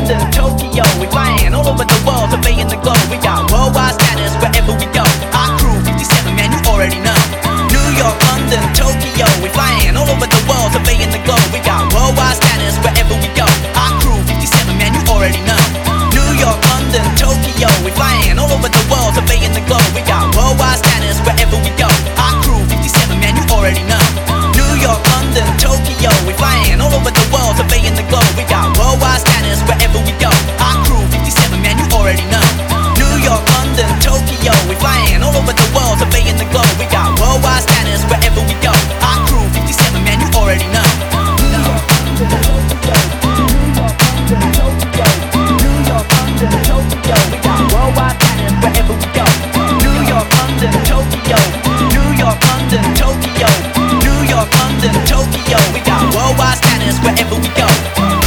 London, Tokyo, we flying all over the world, surveying the globe. We got worldwide status wherever we go. Our crew 57, man, you already know. New York, London, Tokyo, we flying all over the world, surveying the globe. We got worldwide status wherever we go. Our crew 57, man, you already know. New York, London, Tokyo, we flying all over the world, surveying the globe. We got worldwide status wherever we go. Our crew 57, man, you already know. New York, London, Tokyo, we flying all over the world, surveying the globe. We got worldwide status wherever we go. Our crew 57, man, you already know. New York, London, Tokyo, we flying all over the world, surveying the globe. We got worldwide status wherever we go. Our crew 57, man, you already know. New York, London, Tokyo, we got worldwide status wherever we go. New York, London, Tokyo, New York, London, Tokyo, New York, London, Tokyo, we got worldwide status wherever we go.